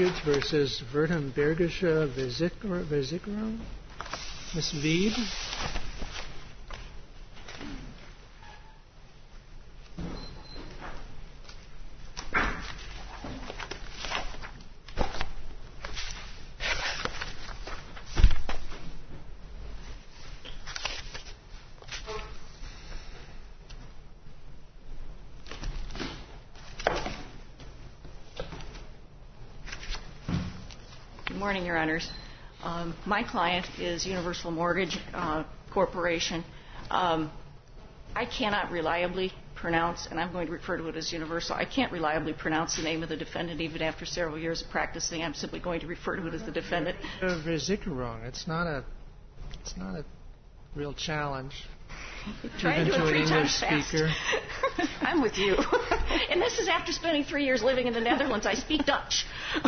Mortgage versus Württembergische Versicherung. Ms. Veed. Good morning, Your Honors. My client is Universal Mortgage Corporation. I cannot reliably pronounce, and I'm going to refer to it as Universal, I can't reliably pronounce the name of the defendant even after several years of practicing. I'm simply going to refer to it as the defendant. Versicherung. It's not a real challenge. Try to do it 3 times fast. I'm with you. And this is after spending 3 years living in the Netherlands. I speak Dutch.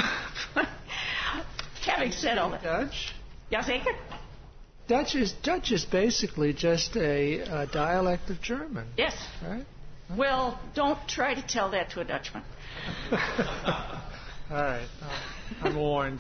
Having said all that. Dutch? Jazeker? Dutch is basically just a dialect of German. Yes. Right? Well, don't try to tell that to a Dutchman. All right. I'm warned.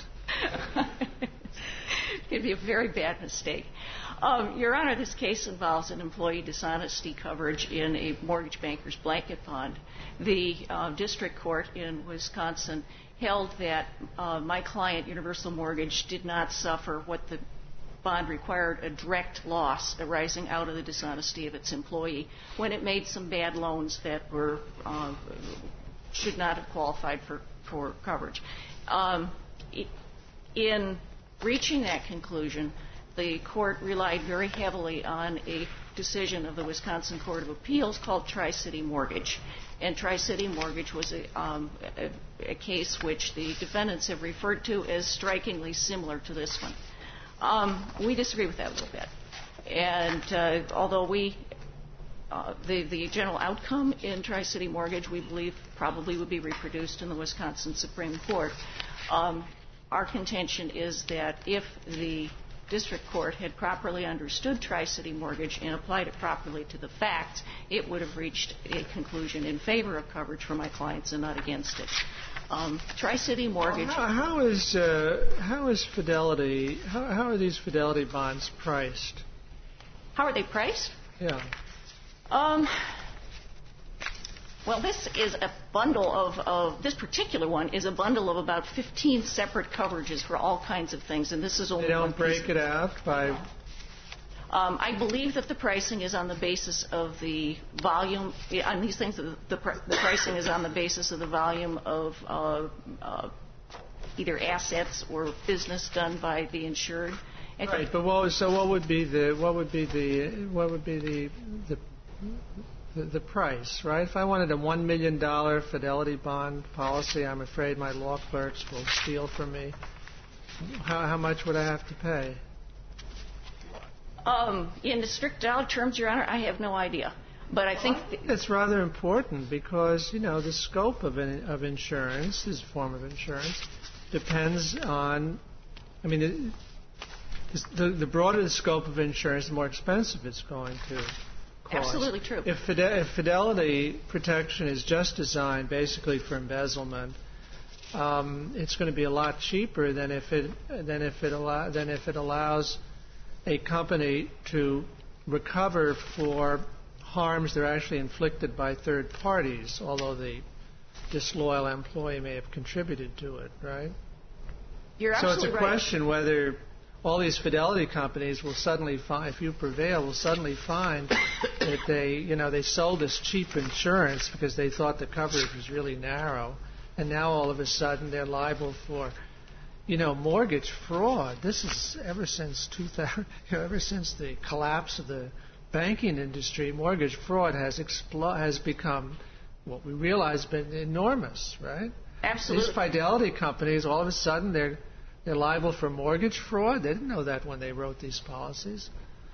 It'd be a very bad mistake. Your Honor, this case involves an employee dishonesty coverage in a mortgage banker's blanket bond. The district court in Wisconsin held that my client, Universal Mortgage, did not suffer what the bond required, a direct loss arising out of the dishonesty of its employee when it made some bad loans that were should not have qualified for coverage. In reaching that conclusion, the court relied very heavily on a decision of the Wisconsin Court of Appeals called Tri-City Mortgage. And Tri-City Mortgage was a case which the defendants have referred to as strikingly similar to this one. We disagree with that a little bit. And although the general outcome in Tri-City Mortgage, we believe, probably would be reproduced in the Wisconsin Supreme Court, our contention is that if the district court had properly understood Tri-City Mortgage and applied it properly to the facts, it would have reached a conclusion in favor of coverage for my clients and not against it. Tri-City Mortgage. How is Fidelity? How are these Fidelity bonds priced? How are they priced? Yeah. Well, this is a bundle of this particular one is a bundle of about 15 separate coverages for all kinds of things, and this is only. They don't break it out by. I believe that the pricing is on the basis of the volume. On these things, the pricing is on the basis of the volume of either assets or business done by the insured. Right, but what would be the price, right? If I wanted a $1 million Fidelity bond policy, I'm afraid my law clerks will steal from me. How much would I have to pay? In the strict dollar terms, Your Honor, I have no idea. But I think that's rather important because, the scope of insurance, this form of insurance, depends on, the broader the scope of insurance, the more expensive it's going to cost. Absolutely true. If Fidelity protection is just designed basically for embezzlement, it's going to be a lot cheaper than if it allows a company to recover for harms that are actually inflicted by third parties, although the disloyal employee may have contributed to it, right? You're absolutely right. So it's a question whether all these Fidelity companies will suddenly find, if you prevail, will suddenly find that they sold this cheap insurance because they thought the coverage was really narrow, and now all of a sudden they're liable for, mortgage fraud. This is ever since 2000, ever since the collapse of the banking industry, mortgage fraud has become what we realize been enormous, right? Absolutely. These Fidelity companies, all of a sudden they're liable for mortgage fraud. They didn't know that when they wrote these policies.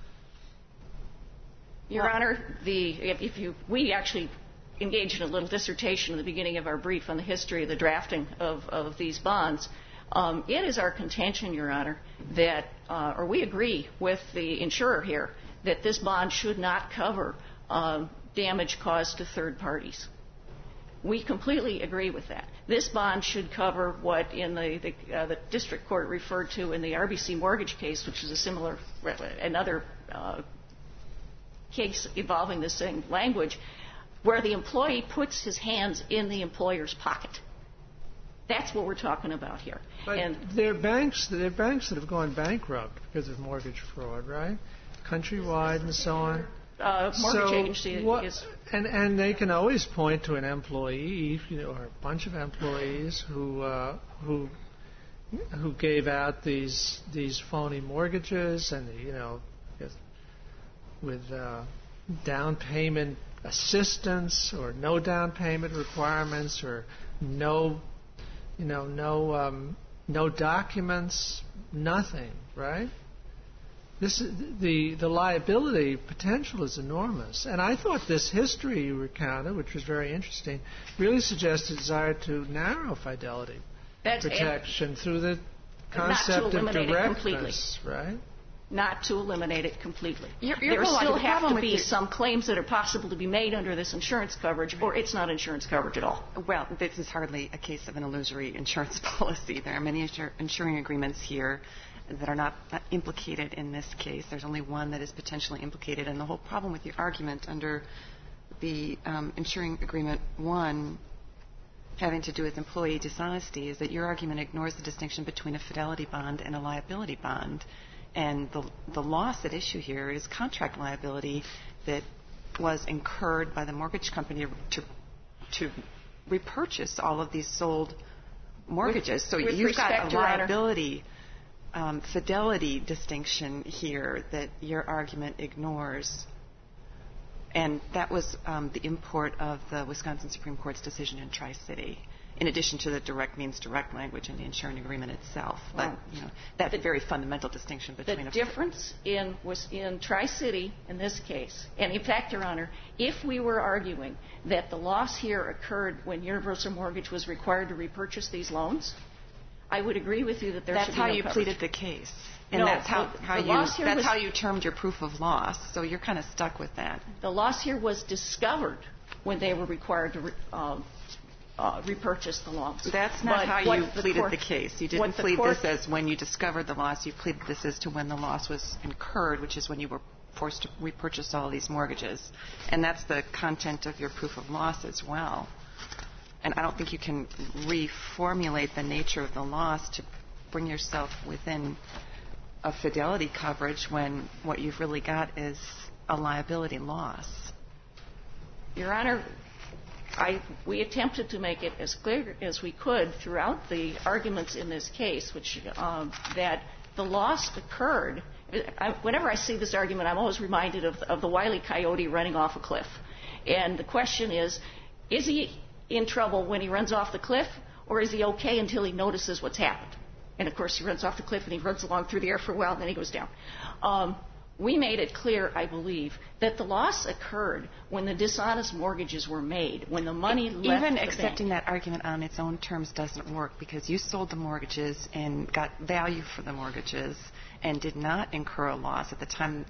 Your Honor, we actually engaged in a little dissertation at the beginning of our brief on the history of the drafting of these bonds. It is our contention, Your Honor, that, or we agree with the insurer here, that this bond should not cover damage caused to third parties. We completely agree with that. This bond should cover what in the district court referred to in the RBC mortgage case, which is another case involving the same language, where the employee puts his hands in the employer's pocket. That's what we're talking about here. But there are banks that have gone bankrupt because of mortgage fraud, right? Countrywide and so on. Mortgage agency is. And they can always point to an employee, or a bunch of employees who gave out these phony mortgages, and with down payment assistance or no down payment requirements or no documents, nothing, right? The liability potential is enormous. And I thought this history you recounted, which was very interesting, really suggested a desire to narrow fidelity protection through the concept of directness, right? Not to eliminate it completely. There still have to be some claims that are possible to be made under this insurance coverage, or it's not insurance coverage at all. Well, this is hardly a case of an illusory insurance policy. There are many insuring agreements here that are not implicated in this case. There's only one that is potentially implicated. And the whole problem with your argument under the insuring agreement 1 having to do with employee dishonesty is that your argument ignores the distinction between a fidelity bond and a liability bond. And the loss at issue here is contract liability that was incurred by the mortgage company to repurchase all of these sold mortgages. So you've got a liability fidelity distinction here that your argument ignores. And that was the import of the Wisconsin Supreme Court's decision in Tri-City, in addition to the direct means direct language in the insuring agreement itself. But that's a very fundamental distinction between the difference in Tri-City in this case. And in fact, Your Honor, if we were arguing that the loss here occurred when Universal Mortgage was required to repurchase these loans, I would agree with you that there should be no coverage. That's how you pleaded the case. And that's how you termed your proof of loss. So you're kind of stuck with that. The loss here was discovered when they were required to repurchase the loans. That's not how you pleaded the case. You didn't plead this as when you discovered the loss. You pleaded this as to when the loss was incurred, which is when you were forced to repurchase all these mortgages. And that's the content of your proof of loss as well. And I don't think you can reformulate the nature of the loss to bring yourself within a fidelity coverage when what you've really got is a liability loss. Your Honor, we attempted to make it as clear as we could throughout the arguments in this case, which that the loss occurred. Whenever I see this argument, I'm always reminded of the Wile E. Coyote running off a cliff. And the question is he in trouble when he runs off the cliff, or is he okay until he notices what's happened? And, of course, he runs off the cliff and he runs along through the air for a while and then he goes down. We made it clear, I believe, that the loss occurred when the dishonest mortgages were made, when the money left the bank. Even accepting that argument on its own terms doesn't work because you sold the mortgages and got value for the mortgages and did not incur a loss at the time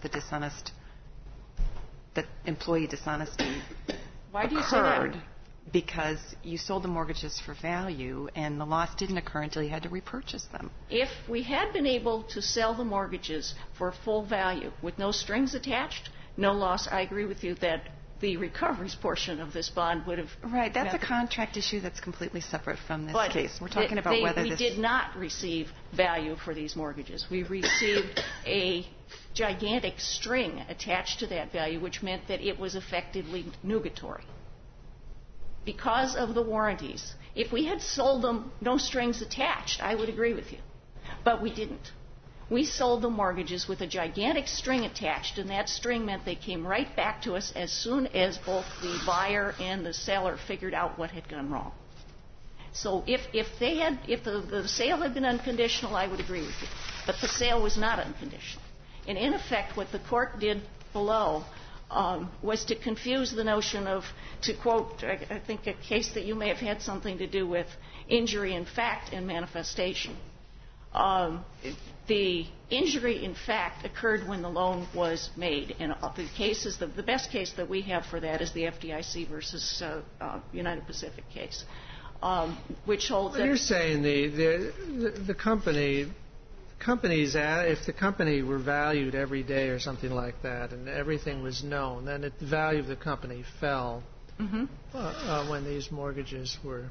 the employee dishonesty Why do you say that? occurred. Because you sold the mortgages for value, and the loss didn't occur until you had to repurchase them. If we had been able to sell the mortgages for full value with no strings attached, no loss, I agree with you that the recoveries portion of this bond would have... Right, that's a contract issue that's completely separate from this case. We're talking about whether we did not receive value for these mortgages. We received a gigantic string attached to that value, which meant that it was effectively nugatory. Because of the warranties. If we had sold them no strings attached, I would agree with you. But we didn't. We sold the mortgages with a gigantic string attached, and that string meant they came right back to us as soon as both the buyer and the seller figured out what had gone wrong. So if the sale had been unconditional, I would agree with you. But the sale was not unconditional. And in effect, what the court did below was to confuse the notion of, to quote, I think a case that you may have had something to do with, injury in fact and manifestation. The injury, in fact, occurred when the loan was made. And the best case that we have for that is the FDIC versus United Pacific case, which holds that... You're saying the companies, if the company were valued every day or something like that, and everything was known, then the value of the company fell when these mortgages were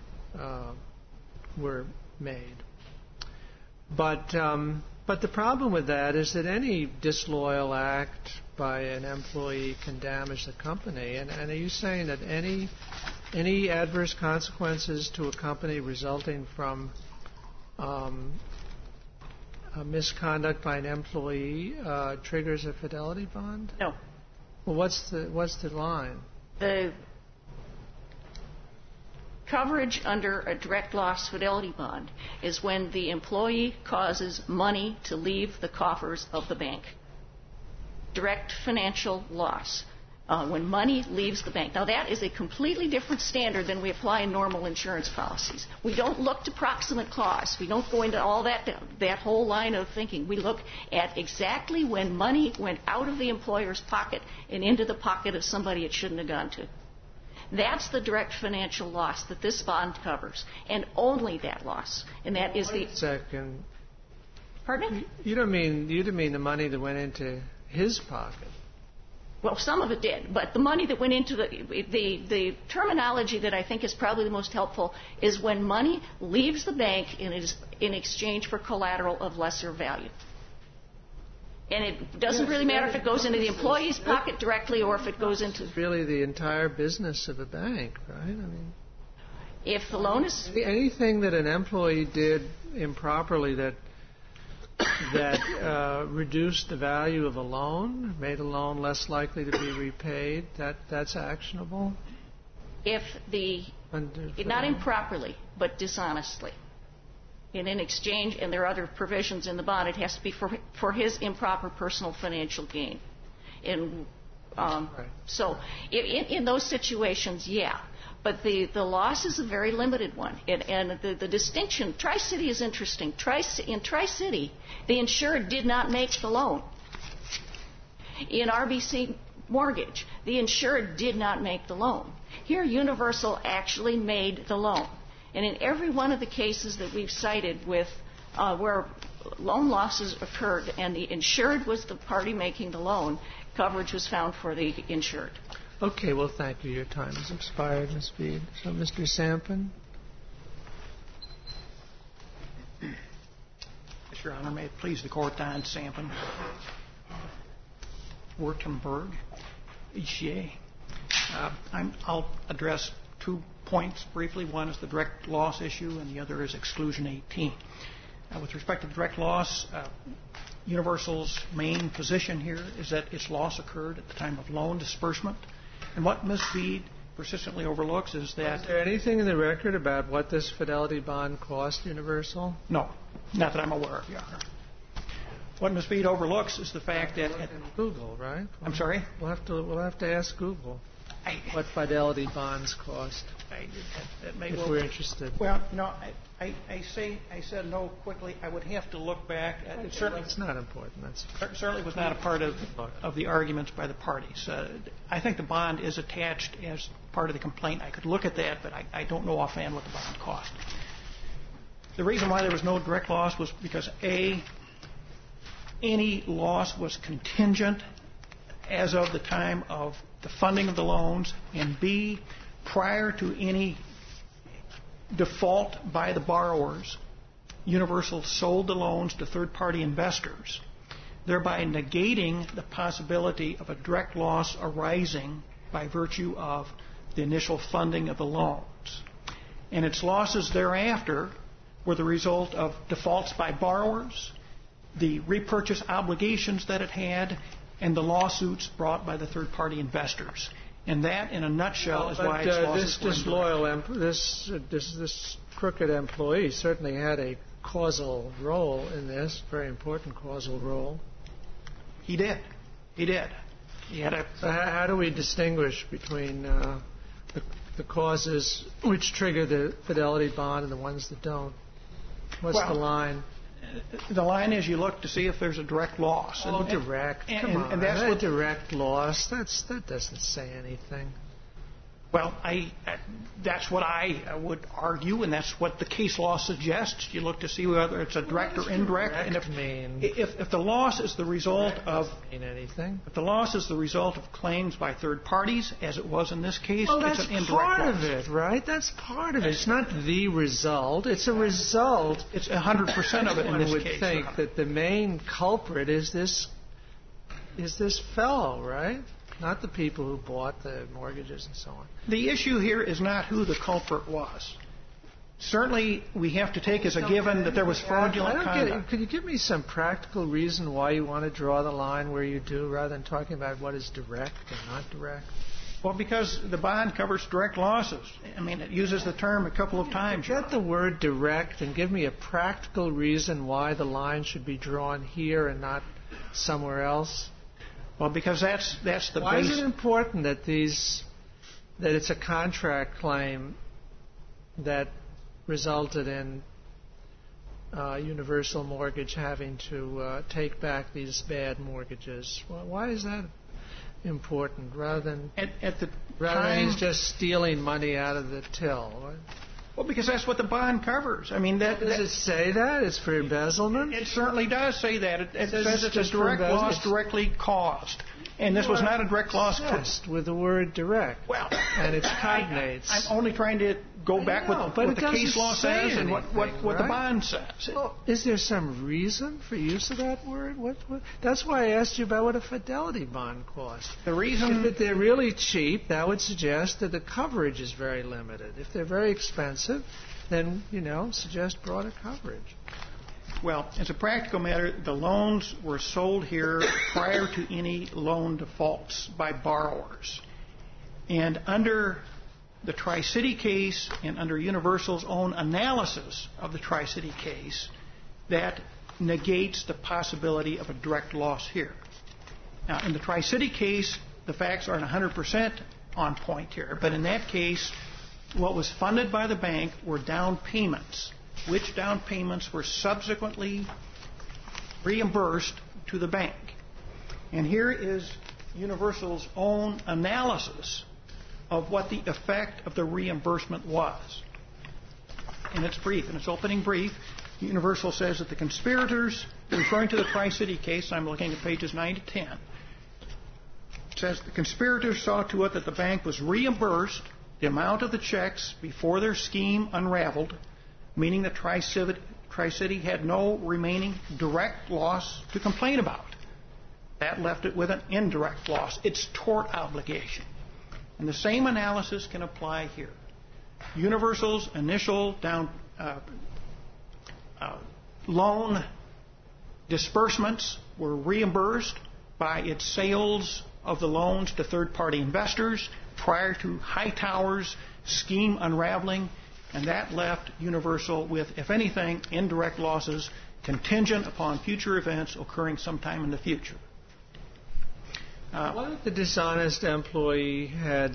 made. But the problem with that is that any disloyal act by an employee can damage the company. And are you saying that any adverse consequences to a company resulting from a misconduct by an employee triggers a fidelity bond? No. Well, what's the line? The coverage under a direct loss fidelity bond is when the employee causes money to leave the coffers of the bank. Direct financial loss. When money leaves the bank. Now, that is a completely different standard than we apply in normal insurance policies. We don't look to proximate cause. We don't go into all that whole line of thinking. We look at exactly when money went out of the employer's pocket and into the pocket of somebody it shouldn't have gone to. That's the direct financial loss that this bond covers, and only that loss. And that is the... Second. Pardon me? You don't mean the money that went into his pocket. Well, some of it did, but the money that went into the terminology that I think is probably the most helpful is when money leaves the bank and it is in exchange for collateral of lesser value. And it doesn't really matter if it goes into the employee's pocket directly or if it goes into... It's really the entire business of a bank, right? I mean, if the loan is... Anything that an employee did improperly that reduced the value of a loan, made a loan less likely to be repaid, that's actionable? Not improperly, but dishonestly. And in exchange, and there are other provisions in the bond, it has to be for his improper personal financial gain. So in those situations, yeah. But the loss is a very limited one. And the distinction, Tri-City is interesting. In Tri-City, the insured did not make the loan. In RBC Mortgage, the insured did not make the loan. Here, Universal actually made the loan. And in every one of the cases that we've cited with where loan losses occurred and the insured was the party making the loan, coverage was found for the insured. Okay, well, thank you. Your time has expired, Ms. Speed. So, Mr. Sampin? Yes, Your Honor, may it please the Court, Don Sampin, Württemberg, ECA. I'll address 2 points briefly. One is the direct loss issue, and the other is Exclusion 18. With respect to direct loss, Universal's main position here is that its loss occurred at the time of loan disbursement. And what Ms. Speed persistently overlooks is that... Is there anything in the record about what this fidelity bond cost Universal? No, not that I'm aware of, Your Honor. What Ms. Speed overlooks is the fact that... Google, right? I'm sorry? We'll have to ask Google what fidelity bonds cost. If we're interested. Well, no, I said no quickly. I would have to look back. It's not important. Certainly was not a part of the arguments by the parties. I think the bond is attached as part of the complaint. I could look at that, but I don't know offhand what the bond cost. The reason why there was no direct loss was because, A, any loss was contingent as of the time of the funding of the loans, and B, prior to any default by the borrowers, Universal sold the loans to third-party investors, thereby negating the possibility of a direct loss arising by virtue of the initial funding of the loans. And its losses thereafter were the result of defaults by borrowers, the repurchase obligations that it had, and the lawsuits brought by the third-party investors. And that, in a nutshell, is why its losses were this crooked employee certainly had a causal role in this, very important causal role. He did. He had a... How do we distinguish between the causes which trigger the fidelity bond and the ones that don't? What's the line? The line is you look to see if there's a direct loss. Oh, direct. Come on. And that's what direct loss. That doesn't say anything. Well, that's what I would argue, and that's what the case law suggests. You look to see whether it's a direct or indirect. And if the loss is the result of anything, if the loss is the result of claims by third parties, as it was in this case, it's an indirect loss. That's part of it, right? That's part of it. It's not the result. It's a result. It's 100% of it in this case. One would think that the main culprit is this fellow, right? Not the people who bought the mortgages and so on. The issue here is not who the culprit was. Certainly, we have to take as a given that there was fraudulent conduct. Could you give me some practical reason why you want to draw the line where you do, rather than talking about what is direct and not direct? Well, because the bond covers direct losses. I mean, it uses the term a couple of times. Get the word direct and give me a practical reason why the line should be drawn here and not somewhere else. Well, because that's the base. Why is it important that it's a contract claim that resulted in Universal Mortgage having to take back these bad mortgages? Well, why is that important rather than he's just stealing money out of the till? Right? Well, because that's what the bond covers. I mean, does it say that? It's for embezzlement? It certainly does say that. It says it's a direct loss directly caused. And this was not a direct loss. With the word direct. Well, and it's cognates. I'm only trying to go back with what the case law says and what the bond says. Well, is there some reason for use of that word? That's why I asked you about what a fidelity bond costs. The reason... If they're really cheap, that would suggest that the coverage is very limited. If they're very expensive, then, suggest broader coverage. Well, as a practical matter, the loans were sold here prior to any loan defaults by borrowers. And under the Tri-City case and under Universal's own analysis of the Tri-City case, that negates the possibility of a direct loss here. Now, in the Tri-City case, the facts aren't 100% on point here. But in that case, what was funded by the bank were down payments, which down payments were subsequently reimbursed to the bank. And here is Universal's own analysis of what the effect of the reimbursement was. In its opening brief, Universal says that the conspirators, referring to the Tri-City case, I'm looking at pages 9 to 10, says the conspirators saw to it that the bank was reimbursed the amount of the checks before their scheme unraveled, meaning that Tri-City had no remaining direct loss to complain about. That left it with an indirect loss, its tort obligation. And the same analysis can apply here. Universal's initial loan disbursements were reimbursed by its sales of the loans to third-party investors prior to Hightower's scheme unraveling, and that left Universal with, if anything, indirect losses contingent upon future events occurring sometime in the future. What if the dishonest employee had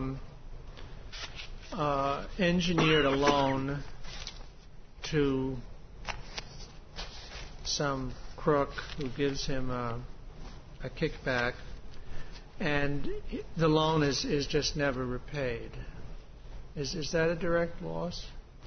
engineered a loan to some crook who gives him a kickback, and the loan is just never repaid? Is that a direct loss?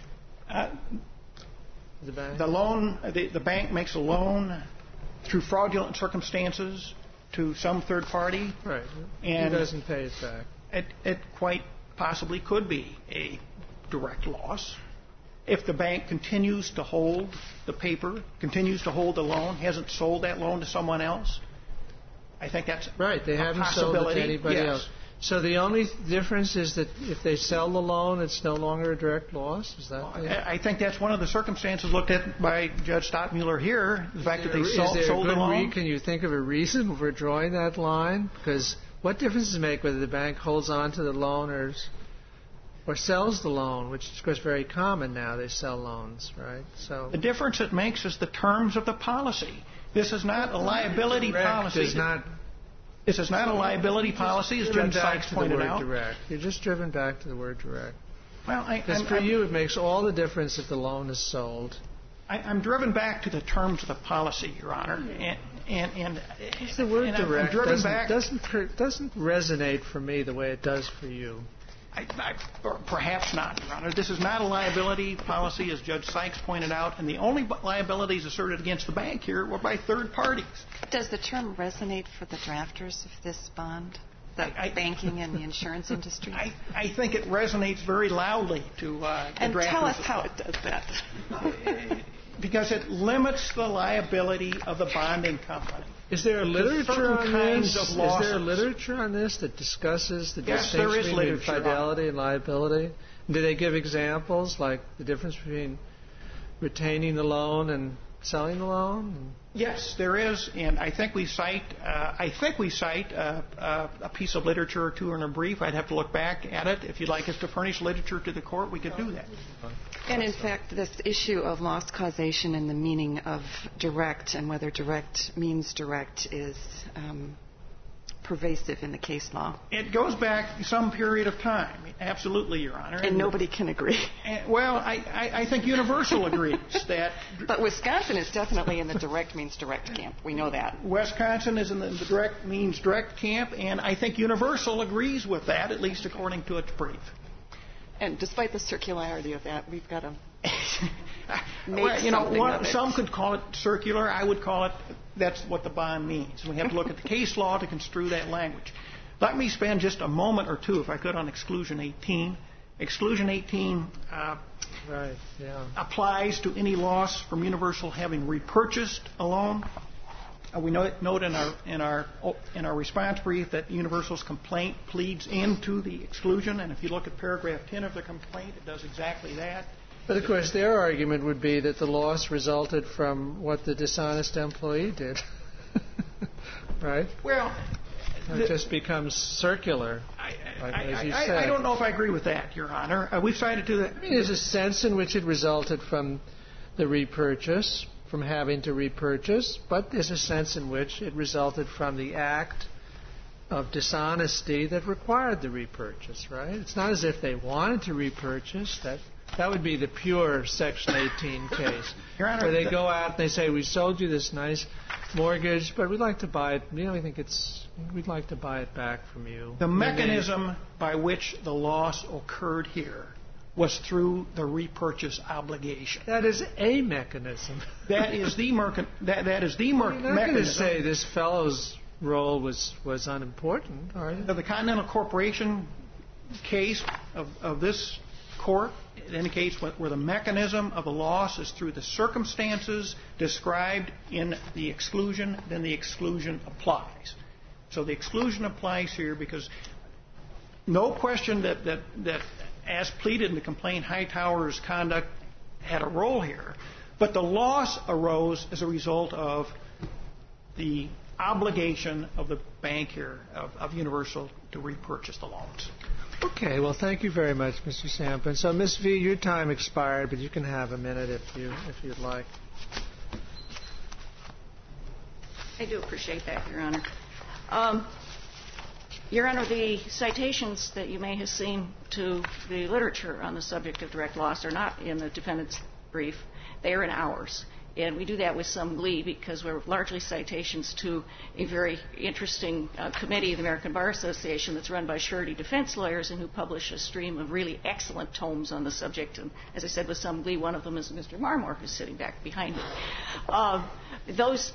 The bank? The bank makes a loan through fraudulent circumstances to some third party. Right. And he doesn't pay it back. It quite possibly could be a direct loss. If the bank continues to hold the paper, continues to hold the loan, hasn't sold that loan to someone else, I think that's right. They haven't possibility. Sold it to anybody yes. else. So the only difference is that if they sell the loan, it's no longer a direct loss? Is that? I think that's one of the circumstances looked at by Judge Stottmuller here, the fact that they sold the loan. Can you think of a reason for drawing that line? Because what difference does it make whether the bank holds on to the loan or sells the loan, which is, of course, very common now. They sell loans, right? So the difference it makes is the terms of the policy. This is not a liability policy. This is not a liability policy, as Judge Sykes pointed out. Direct. You're just driven back to the word direct. Well, because for you, it makes all the difference if the loan is sold. I'm driven back to the terms of the policy, Your Honor, and the word direct doesn't resonate for me the way it does for you. Perhaps not, Your Honor. This is not a liability policy, as Judge Sykes pointed out, and the only liabilities asserted against the bank here were by third parties. Does the term resonate for the drafters of this bond, the banking and the insurance industry? I think it resonates very loudly to the and drafters. Tell us how it does that. Because it limits the liability of the bonding company. Is there a literature on this? Is there a literature on this that discusses the distinction there is between fidelity and liability? Do they give examples like the difference between retaining the loan and selling the loan? Yes, there is, and I think we cite a piece of literature or two in a brief. I'd have to look back at it. If you'd like us to furnish literature to the court, we could do that. And in fact, this issue of loss causation and the meaning of direct and whether direct means direct is pervasive in the case law. It goes back some period of time, absolutely, Your Honor. And nobody can agree. Well, I think Universal agrees that. But Wisconsin is definitely in the direct means direct camp. We know that. Wisconsin is in the direct means direct camp, and I think Universal agrees with that, at least according to its brief. And despite the circularity of that, we've got to some could call it circular. I would call it that's what the bond means. We have to look at the case law to construe that language. Let me spend just a moment or two, if I could, on Exclusion 18. Exclusion 18 applies to any loss from Universal having repurchased a loan. We note in our response brief that Universal's complaint pleads into the exclusion, and if you look at paragraph 10 of the complaint, it does exactly that. But, of course, their argument would be that the loss resulted from what the dishonest employee did. Right? Well, it just becomes circular, as you said. I don't know if I agree with that, Your Honor. We've cited to that. There's a sense in which it resulted from the repurchase, from having to repurchase, but there's a sense in which it resulted from the act of dishonesty that required the repurchase, right? It's not as if they wanted to repurchase. That would be the pure Section 18 case. Your Honor, where they go out and they say, we sold you this nice mortgage, but we'd like to buy it. We'd like to buy it back from you. The mechanism by which the loss occurred here was through the repurchase obligation. That is a mechanism. That is the mechanism. You're not going to say this fellow's role was unimportant, are you? The Continental Corporation case of this court indicates where the mechanism of a loss is through the circumstances described in the exclusion, then the exclusion applies. So the exclusion applies here because no question that as pleaded in the complaint, Hightower's conduct had a role here, but the loss arose as a result of the obligation of the bank here, of Universal, to repurchase the loans. Okay, well, thank you very much, Mr. Sampson. So, Ms. V, your time expired, but you can have a minute if you'd like. I do appreciate that, Your Honor. Your Honor, the citations that you may have seen to the literature on the subject of direct loss are not in the defendant's brief. They are in ours. And we do that with some glee because we're largely citations to a very interesting committee of the American Bar Association that's run by surety defense lawyers and who publish a stream of really excellent tomes on the subject. And as I said, with some glee, one of them is Mr. Marmore, who's sitting back behind me. Those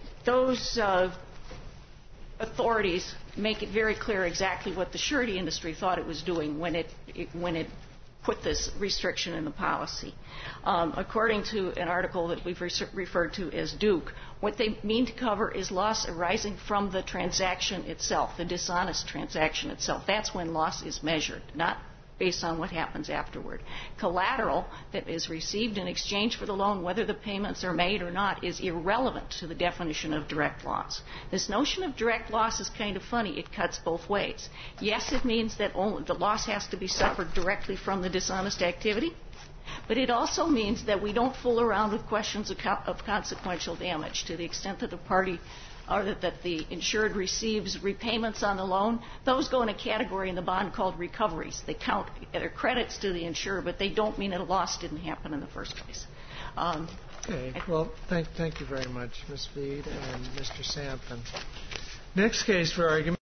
authorities make it very clear exactly what the surety industry thought it was doing when it put this restriction in the policy. According to an article that we've referred to as Duke, what they mean to cover is loss arising from the transaction itself, the dishonest transaction itself. That's when loss is measured, not based on what happens afterward. Collateral that is received in exchange for the loan, whether the payments are made or not, is irrelevant to the definition of direct loss. This notion of direct loss is kind of funny. It cuts both ways. Yes, it means that the loss has to be suffered directly from the dishonest activity, but it also means that we don't fool around with questions of consequential damage. To the extent that the party or that the insured receives repayments on the loan, those go in a category in the bond called recoveries. They count their credits to the insurer, but they don't mean that a loss didn't happen in the first place. Okay. Well, thank you very much, Ms. Veed and Mr. Sampson. Next case for argument.